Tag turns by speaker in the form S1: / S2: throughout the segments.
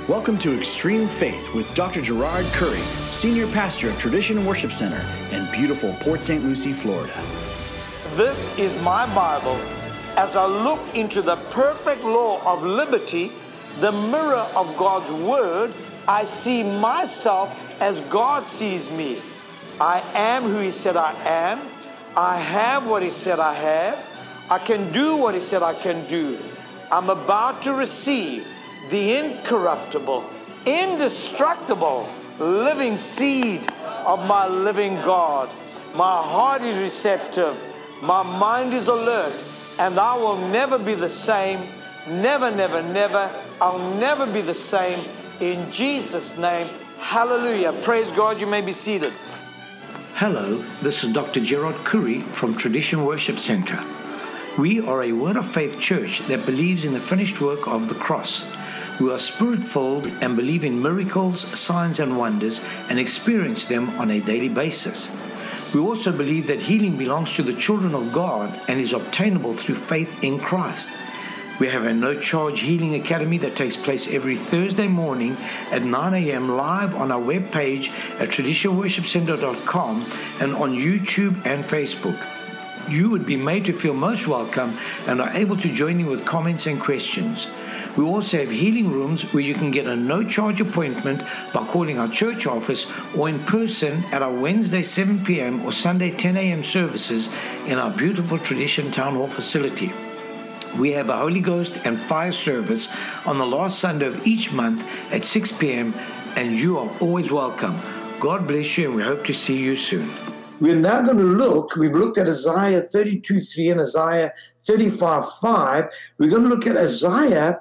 S1: Welcome to Extreme Faith with Dr. Gerard Curry, Senior Pastor of Tradition Worship Center in beautiful Port St. Lucie, Florida.
S2: This is my Bible. As I look into the perfect law of liberty, the mirror of God's Word, I see myself as God sees me. I am who He said I am. I have what He said I have. I can do what He said I can do. I'm about to receive the incorruptible, indestructible, living seed of my living God. My heart is receptive. My mind is alert. And I will never be the same. Never, never, never. I'll never be the same. In Jesus' name, hallelujah. Praise God. You may be seated.
S3: Hello, this is Dr. Gerard Curry from Tradition Worship Center. We are a Word of Faith church that believes in the finished work of the cross. We are spirit-filled and believe in miracles, signs and wonders and experience them on a daily basis. We also believe that healing belongs to the children of God and is obtainable through faith in Christ. We have a no-charge healing academy that takes place every Thursday morning at 9 a.m. live on our webpage at traditionworshipcenter.com and on YouTube and Facebook. You would be made to feel most welcome and are able to join in with comments and questions. We also have healing rooms where you can get a no-charge appointment by calling our church office or in person at our Wednesday 7 p.m. or Sunday 10 a.m. services in our beautiful Tradition Town Hall facility. We have a Holy Ghost and fire service on the last Sunday of each month at 6 p.m. and you are always welcome. God bless you and we hope to see you soon.
S4: We're now going to we've looked at Isaiah 32:3 and Isaiah 35:5. We're going to look at Isaiah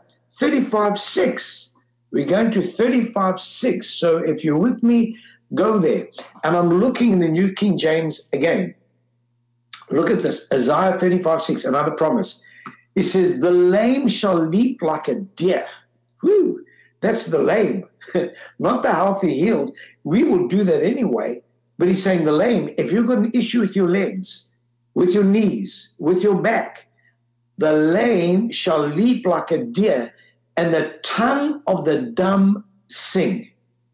S4: 35:6. We're going to 35:6. So if you're with me, go there. And I'm looking in the New King James again. Look at this, Isaiah 35:6, another promise. It says, the lame shall leap like a deer. Woo, that's the lame, not the healthy healed. We will do that anyway. But he's saying the lame, if you've got an issue with your legs, with your knees, with your back, the lame shall leap like a deer, and the tongue of the dumb sing.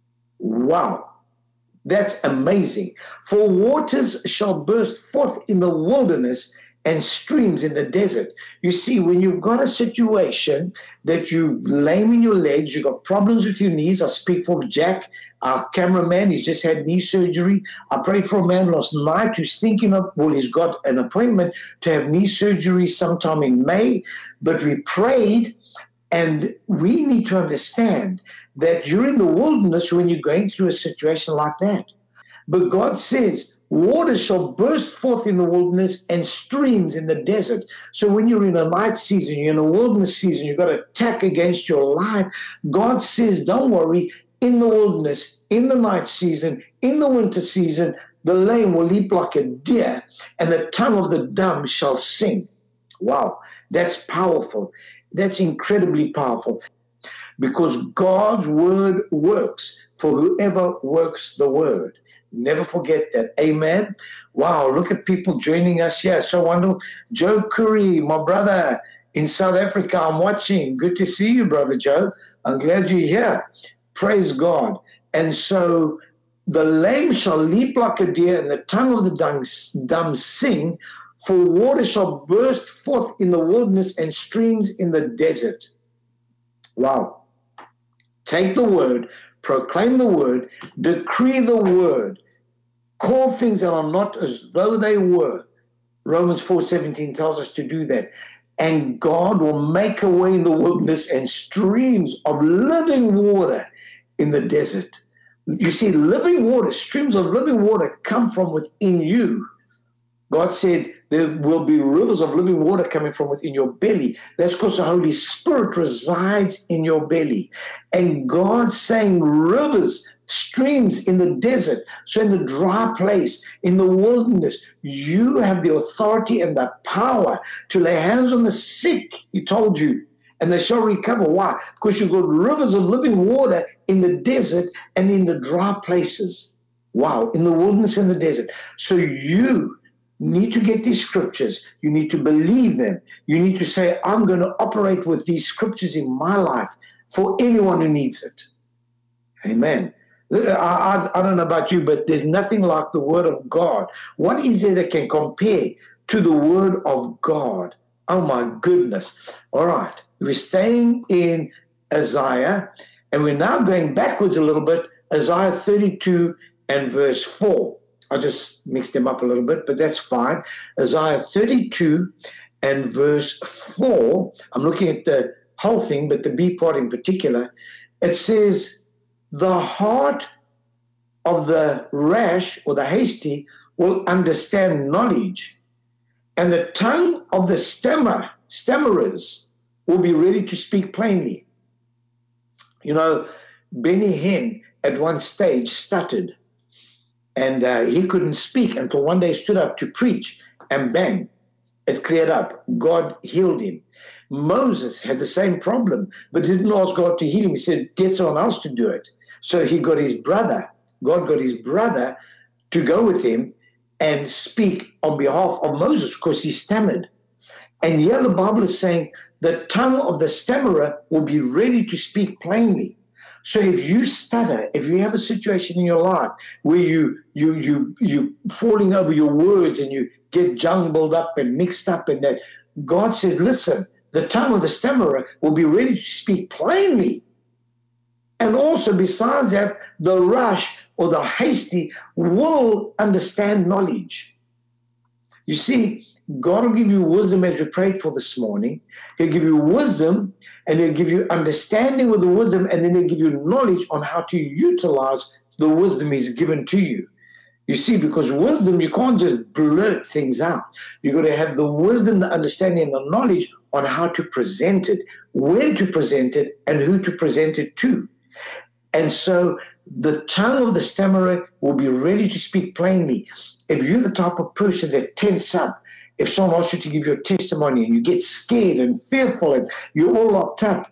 S4: Wow, that's amazing. For waters shall burst forth in the wilderness and streams in the desert. You see, when you've got a situation that you're lame in your legs, you've got problems with your knees. I speak for Jack, our cameraman. He's just had knee surgery. I prayed for a man last night who's thinking of, he's got an appointment to have knee surgery sometime in May. But we prayed, and we need to understand that you're in the wilderness when you're going through a situation like that. But God says, waters shall burst forth in the wilderness and streams in the desert. So when you're in a night season, you're in a wilderness season, you've got an attack against your life, God says, don't worry, in the wilderness, in the night season, in the winter season, the lame will leap like a deer, and the tongue of the dumb shall sing. Wow, that's powerful. That's incredibly powerful. Because God's word works for whoever works the word. Never forget that. Amen. Wow, look at people joining us here. So wonderful. Joe Curry, my brother in South Africa, I'm watching. Good to see you, Brother Joe. I'm glad you're here. Praise God. And so the lame shall leap like a deer, and the tongue of the dumb sing, for water shall burst forth in the wilderness and streams in the desert. Wow. Take the word, proclaim the word, decree the word, call things that are not as though they were. Romans 4:17 tells us to do that. And God will make a way in the wilderness and streams of living water in the desert. You see, living water, streams of living water come from within you. God said there will be rivers of living water coming from within your belly. That's because the Holy Spirit resides in your belly. And God's saying rivers, streams in the desert. So in the dry place, in the wilderness, you have the authority and the power to lay hands on the sick, He told you, and they shall recover. Why? Because you've got rivers of living water in the desert and in the dry places. Wow, in the wilderness and the desert. So you need to get these scriptures. You need to believe them. You need to say, I'm going to operate with these scriptures in my life. for anyone who needs it. Amen. I don't know about you, but there's nothing like the Word of God. What is there that can compare to the Word of God? Oh, my goodness. All right. We're staying in Isaiah, and we're now going backwards a little bit, Isaiah 32 and verse 4. I just mixed them up a little bit, but that's fine. Isaiah 32 and verse 4. I'm looking at the whole thing, but the B part in particular. It says, the heart of the rash or the hasty will understand knowledge, and the tongue of the stammerers will be ready to speak plainly. You know, Benny Hinn at one stage stuttered, and he couldn't speak until one day he stood up to preach, and bang, it cleared up. God healed him. Moses had the same problem, but didn't ask God to heal him. He said, get someone else to do it. So he got his brother. God got his brother to go with him and speak on behalf of Moses because he stammered. And here the Bible is saying the tongue of the stammerer will be ready to speak plainly. So if you stutter, if you have a situation in your life where you falling over your words and you get jumbled up and mixed up in that, God says, listen, the tongue of the stammerer will be ready to speak plainly. And also besides that, the rush or the hasty will understand knowledge. You see, God will give you wisdom as we prayed for this morning. He'll give you wisdom, and he'll give you understanding with the wisdom, and then he'll give you knowledge on how to utilize the wisdom he's given to you. You see, because wisdom, you can't just blurt things out. You've got to have the wisdom, the understanding, and the knowledge on how to present it, when to present it, and who to present it to. And so the tongue of the stammerer will be ready to speak plainly. If you're the type of person that tense up, if someone asks you to give your testimony and you get scared and fearful and you're all locked up,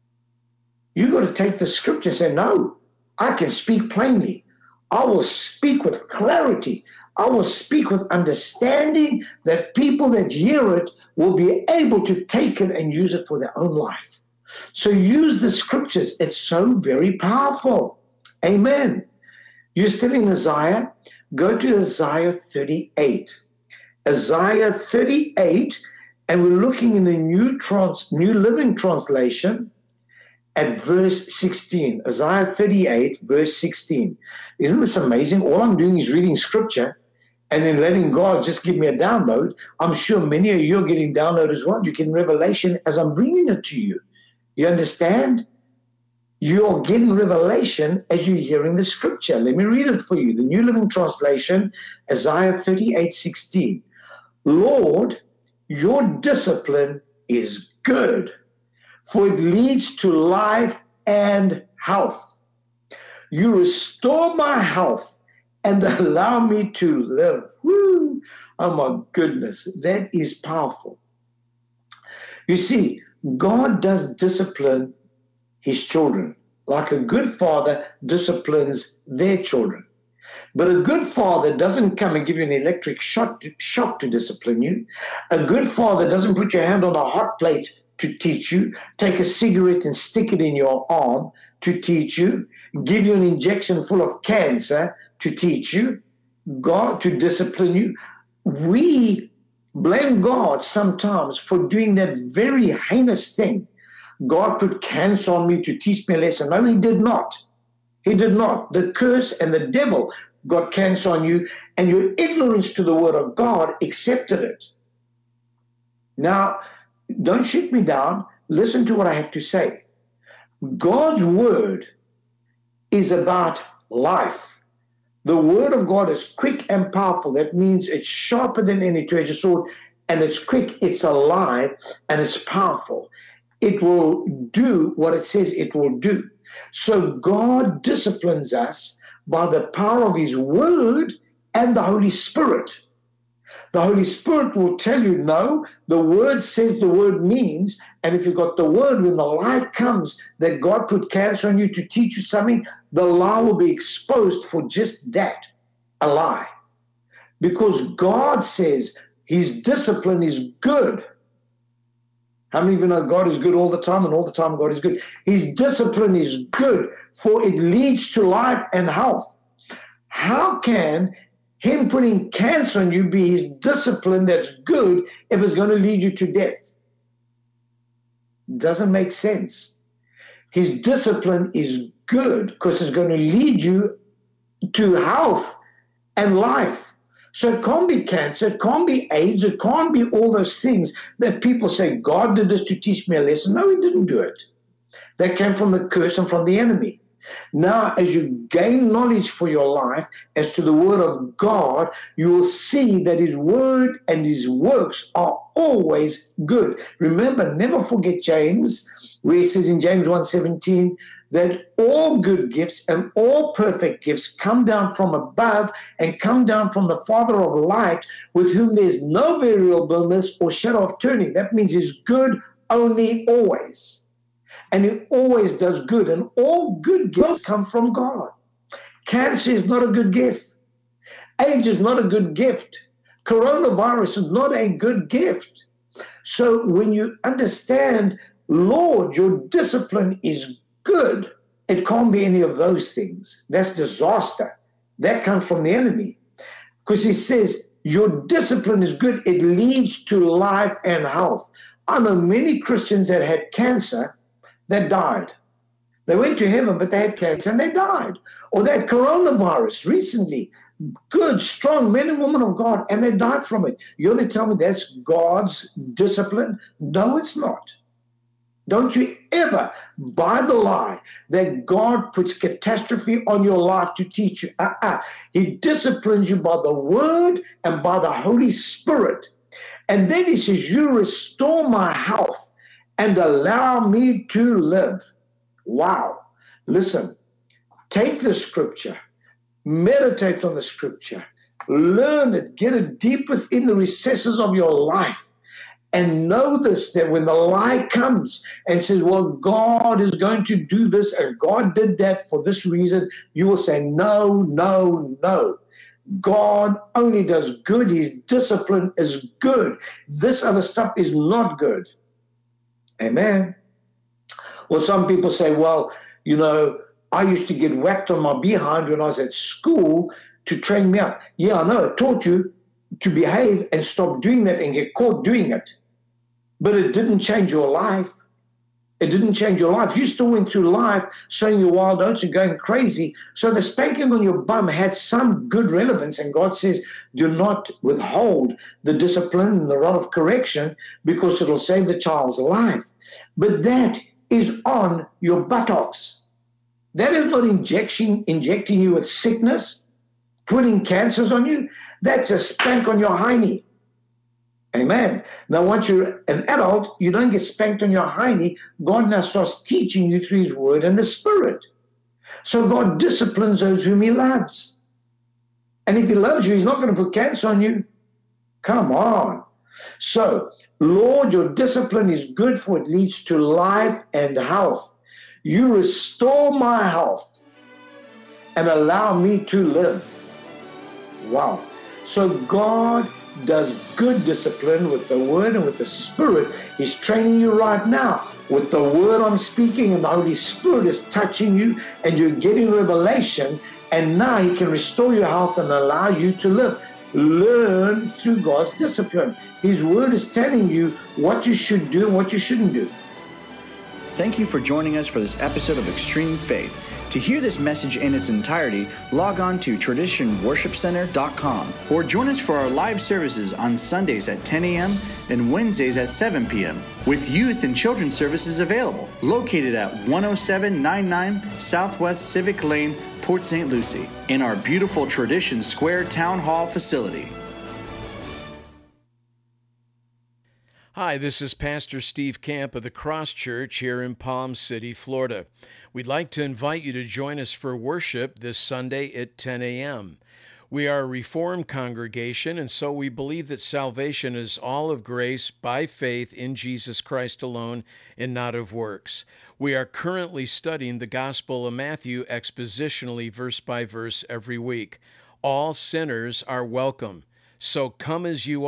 S4: you've got to take the scripture and say, no, I can speak plainly. I will speak with clarity. I will speak with understanding that people that hear it will be able to take it and use it for their own life. So use the scriptures. It's so very powerful. Amen. You're still in Isaiah. Go to Isaiah 38. Isaiah 38, and we're looking in the New Living Translation at verse 16. Isaiah 38, verse 16. Isn't this amazing? All I'm doing is reading scripture and then letting God just give me a download. I'm sure many of you are getting download as well. You're getting revelation as I'm bringing it to you. You understand? You're getting revelation as you're hearing the scripture. Let me read it for you. The New Living Translation, Isaiah 38, 16. Lord, your discipline is good, for it leads to life and health. You restore my health and allow me to live. Woo! Oh my goodness, that is powerful. You see, God does discipline his children, like a good father disciplines their children. But a good father doesn't come and give you an electric shock to discipline you. A good father doesn't put your hand on a hot plate to teach you, take a cigarette and stick it in your arm to teach you, give you an injection full of cancer to teach you, God to discipline you. We blame God sometimes for doing that very heinous thing. God put cancer on me to teach me a lesson. No, he did not. He did not. The curse and the devil got cancer on you, and your ignorance to the word of God accepted it. Now, don't shoot me down. Listen to what I have to say. God's word is about life. The word of God is quick and powerful. That means it's sharper than any two-edged sword, and it's quick, it's alive, and it's powerful. It will do what it says it will do. So God disciplines us by the power of his word and the Holy Spirit. The Holy Spirit will tell you, no, the word says the word means, and if you've got the word, when the lie comes that God put cancer on you to teach you something, the lie will be exposed for just that, a lie. Because God says his discipline is good. How many of you know God is good all the time, and all the time God is good? His discipline is good, for it leads to life and health. How can him putting cancer on you be his discipline that's good if it's going to lead you to death? Doesn't make sense. His discipline is good because it's going to lead you to health and life. So it can't be cancer, it can't be AIDS, it can't be all those things that people say, God did this to teach me a lesson. No, he didn't do it. That came from the curse and from the enemy. Now, as you gain knowledge for your life as to the word of God, you will see that his word and his works are always good. Remember, never forget James, where he says in James 1:17, that all good gifts and all perfect gifts come down from above and come down from the Father of light, with whom there's no variableness or shadow of turning. That means he's good only always. And he always does good. And all good gifts come from God. Cancer is not a good gift. AIDS is not a good gift. Coronavirus is not a good gift. So when you understand, Lord, your discipline is good, it can't be any of those things. That's disaster. That comes from the enemy. Because he says, your discipline is good. It leads to life and health. I know many Christians that had cancer that died. They went to heaven, but they had cancer and they died. Or they had coronavirus recently. Good, strong men and women of God, and they died from it. You only tell me that's God's discipline? No, it's not. Don't you ever buy the lie that God puts catastrophe on your life to teach you. He disciplines you by the word and by the Holy Spirit. And then he says, you restore my health and allow me to live. Wow. Listen, take the scripture, meditate on the scripture, learn it, get it deep within the recesses of your life. And know this, that when the lie comes and says, well, God is going to do this and God did that for this reason, you will say, no, no, no. God only does good. His discipline is good. This other stuff is not good. Amen. Well, some people say, well, you know, I used to get whacked on my behind when I was at school to train me up. Yeah, I know. It taught you to behave and stop doing that and get caught doing it. But it didn't change your life. It didn't change your life. You still went through life saying your wild oats and going crazy. So the spanking on your bum had some good relevance. And God says, do not withhold the discipline and the rod of correction because it'll save the child's life. But that is on your buttocks. That is not injecting you with sickness, putting cancers on you. That's a spank on your hiney. Amen. Now, once you're an adult, you don't get spanked on your hiney. God now starts teaching you through his word and the Spirit. So God disciplines those whom he loves. And if he loves you, he's not going to put cancer on you. Come on. So, Lord, your discipline is good, for it leads to life and health. You restore my health and allow me to live. Wow. So God does good discipline with the word and with the Spirit. He's training you right now with the word I'm speaking, and the Holy Spirit is touching you and you're getting revelation, and now he can restore your health and allow you to live. Learn through God's discipline. His word is telling you what you should do and what you shouldn't do.
S1: Thank you for joining us for this episode of Extreme Faith. To hear this message in its entirety, log on to traditionworshipcenter.com or join us for our live services on Sundays at 10 a.m. and Wednesdays at 7 p.m. with youth and children's services available, located at 10799 Southwest Civic Lane, Port St. Lucie, in our beautiful Tradition Square Town Hall facility.
S5: Hi, this is Pastor Steve Camp of the Cross Church here in Palm City, Florida. We'd like to invite you to join us for worship this Sunday at 10 a.m. We are a Reformed congregation, and so we believe that salvation is all of grace by faith in Jesus Christ alone and not of works. We are currently studying the Gospel of Matthew expositionally, verse by verse, every week. All sinners are welcome. So come as you